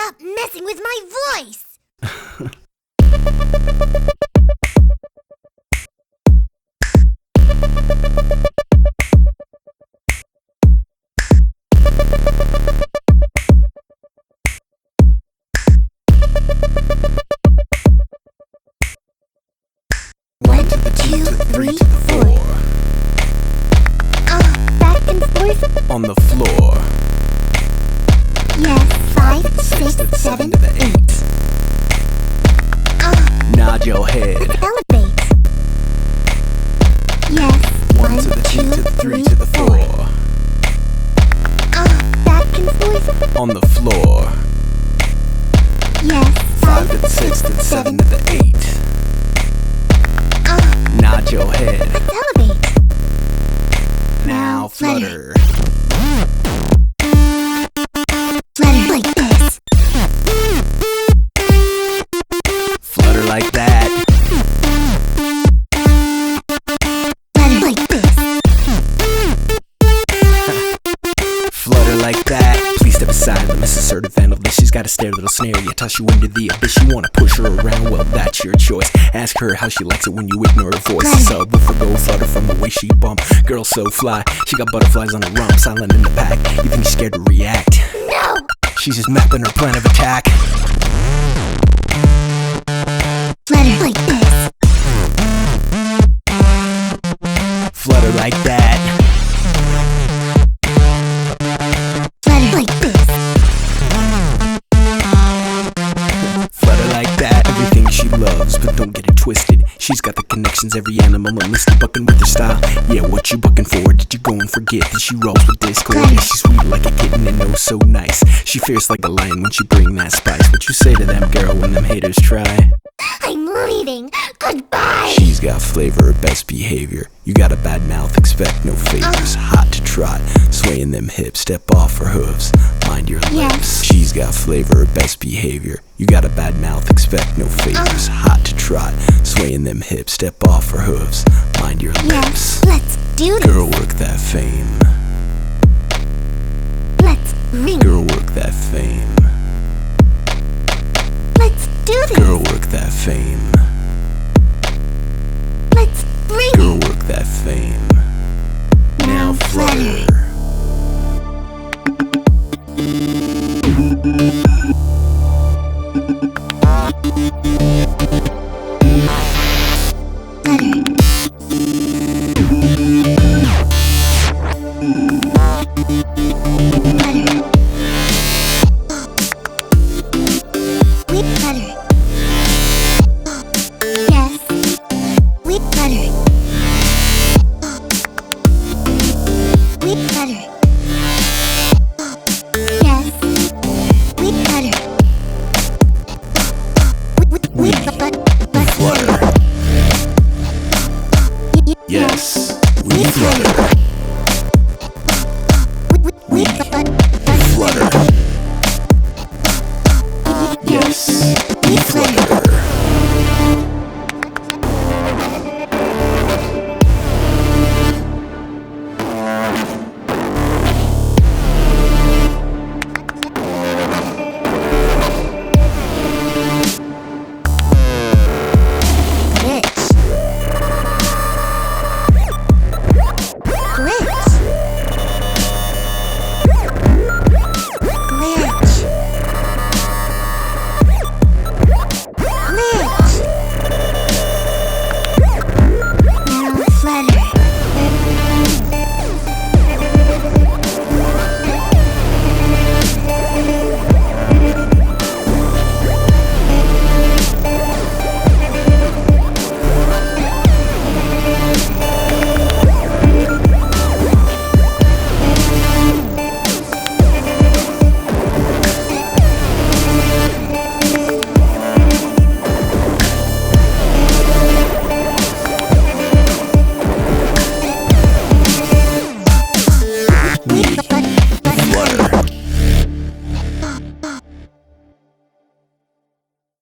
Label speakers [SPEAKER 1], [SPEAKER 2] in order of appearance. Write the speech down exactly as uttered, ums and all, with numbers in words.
[SPEAKER 1] Stop messing with my voice! One, two, three, four. Uh, back and forth.
[SPEAKER 2] On the floor.
[SPEAKER 1] Yes, five, six, seven,
[SPEAKER 2] to the eight.
[SPEAKER 1] Uh,
[SPEAKER 2] Nod your head.
[SPEAKER 1] elevate. Yes,
[SPEAKER 2] One to the two to the three to the four.
[SPEAKER 1] Uh, back and forth.
[SPEAKER 2] On the floor.
[SPEAKER 1] Yes,
[SPEAKER 2] Five to the six to the seven to the eight.
[SPEAKER 1] Uh,
[SPEAKER 2] Nod your head.
[SPEAKER 1] elevate.
[SPEAKER 2] Now flutter.
[SPEAKER 1] Flutter like this.
[SPEAKER 2] Flutter like that.
[SPEAKER 1] Flutter like this.
[SPEAKER 2] Flutter like that. Please step aside, let Miss Assertive handle this. She's got a stare that'll snare you, toss you into the abyss. You wanna push her around, well that's your choice. Ask her how she likes it when you ignore her voice. Subwoofer go flutter from the way she bump. Girl so fly, she got butterflies on her rump. Silent in the pack, you think she's scared to react?
[SPEAKER 1] No!
[SPEAKER 2] She's just mapping her plan of attack.
[SPEAKER 1] Flutter like this.
[SPEAKER 2] Flutter like that.
[SPEAKER 1] Flutter like this.
[SPEAKER 2] Flutter like that. Everything she loves, but don't get it twisted. She's got the connections, every animal enlisted, bucking with her style. Yeah, what you bucking for? Did you go and forget that she rolls with discord? Yeah, she's sweet like a kitten and oh so nice. She fierce like a lion when she bring that spice. What you say to them, girl, when them haters try?
[SPEAKER 1] I'm leaving. Goodbye.
[SPEAKER 2] She's got flavor, best behavior. You got a bad mouth, expect no favors. Hot to trot, swaying them hips, step off her hooves, mind your lips.
[SPEAKER 1] Yes.
[SPEAKER 2] She's got flavor, best behavior. You got a bad mouth, expect no favors. Hot to trot, swaying them hips, step off her hooves, mind your
[SPEAKER 1] Yes,
[SPEAKER 2] lips.
[SPEAKER 1] let's do this.
[SPEAKER 2] Girl, work that fame.
[SPEAKER 1] Let's ring.
[SPEAKER 2] Girl, work that fame.
[SPEAKER 1] Let's do this.
[SPEAKER 2] Girl, work that fame.
[SPEAKER 1] Let's ring.
[SPEAKER 2] Girl, work that fame. Now flutter. Yes, we flutter. We flutter. Yes, we flutter.